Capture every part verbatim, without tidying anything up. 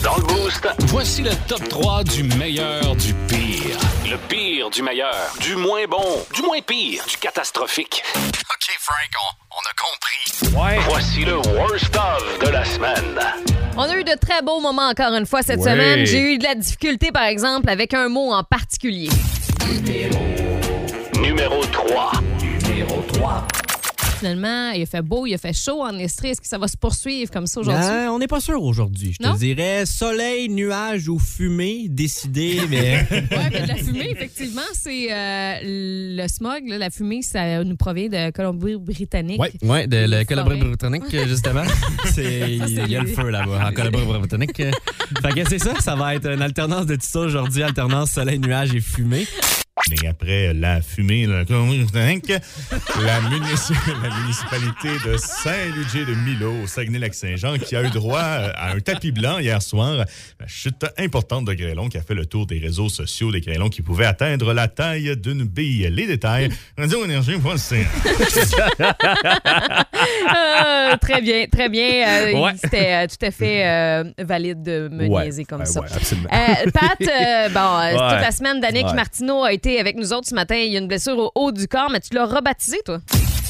Dans le Boost, Voici le top trois du meilleur du pire. Le pire du meilleur, du moins bon, du moins pire, du catastrophique. OK, Frank, on, on a compris. Ouais. voici le worst of de la semaine. On a eu de très beaux moments encore une fois cette Ouais. semaine. J'ai eu de la difficulté, par exemple, avec un mot en particulier. Numéro trois. Finalement, il a fait beau, il a fait chaud en Estrie. Est-ce que ça va se poursuivre comme ça aujourd'hui? Euh, on n'est pas sûr aujourd'hui. Je Non? te dirais soleil, nuages ou fumée, décidé, mais... Oui, mais de la fumée, effectivement, c'est euh, le smog. Là, la fumée, ça nous provient de Colombie-Britannique. Oui, ouais, de la Les Colombie-Britannique, justement. C'est, il y a le feu là-bas, en Colombie-Britannique. Fait que c'est ça, ça va être une alternance de tout ça aujourd'hui, alternance soleil, nuages et fumée. Mais après la fumée, la, Colombie-Britannique, la, munici- la municipalité de Saint-Ludger-de-Milo, au Saguenay-Lac-Saint-Jean, qui a eu droit à un tapis blanc hier soir. La chute importante de grêlons qui a fait le tour des réseaux sociaux, des grêlons qui pouvaient atteindre la taille d'une bille. Les détails, radio énergie point c a. Ah, très bien, très bien. Euh, Ouais. C'était euh, tout à fait euh, valide de me Ouais. niaiser comme Ouais, ça. ouais, absolument. Euh, Pat, euh, bon, euh, Ouais. toute la semaine, Danick Ouais. Martineau a été avec nous autres ce matin. Il y a une blessure au haut du corps, mais tu l'as rebaptisé, toi?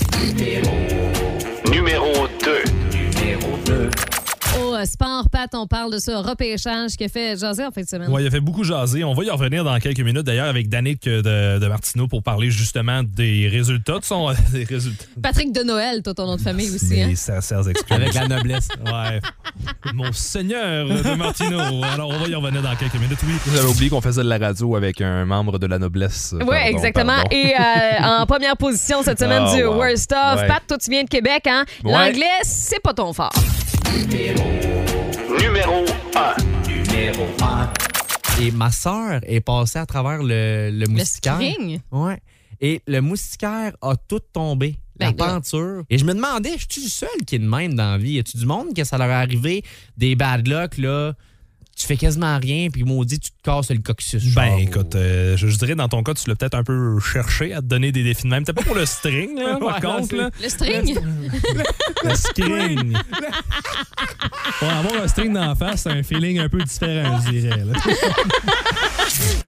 Numéro deux. Au euh, sport, Pat, on parle de ce repêchage qui a fait jaser en fin de semaine. Ouais, il a fait beaucoup jaser. On va y revenir dans quelques minutes, d'ailleurs, avec Danick de, de Martineau pour parler justement des résultats de son... des résultats. Patrick de Noël, toi, ton nom de famille aussi. Mes Hein? sincères excuses. Avec la noblesse. Ouais. Mon seigneur de Martineau. Alors, on va y revenir dans quelques minutes, oui. J'avais oublié qu'on faisait de la radio avec un membre de la noblesse. Oui, Pardon, exactement. pardon. Et euh, en première position cette semaine Oh, du wow. Worst of. Ouais. Pat, toi, tu viens de Québec, hein? Ouais. L'anglais, c'est pas ton fort. Numéro un. Et ma sœur est passée à travers le, le Le moustiquaire. string? Ouais. Et le moustiquaire a tout tombé. La Ben, là. peinture. Et je me demandais, je suis le seul qui est de même dans la vie? Y a-tu du monde que ça leur est arrivé des bad luck, là? Tu fais quasiment rien, puis maudit, tu te casses le coccyx. Ben, genre. écoute, euh, je, je dirais dans ton cas, tu l'as peut-être un peu cherché à te donner des défis de même. Peut-être pas pour le string, là, par Ouais, contre. non, Là. Le string? Le string. Pour avoir un string d'en face, c'est un feeling un peu différent, je dirais. Là.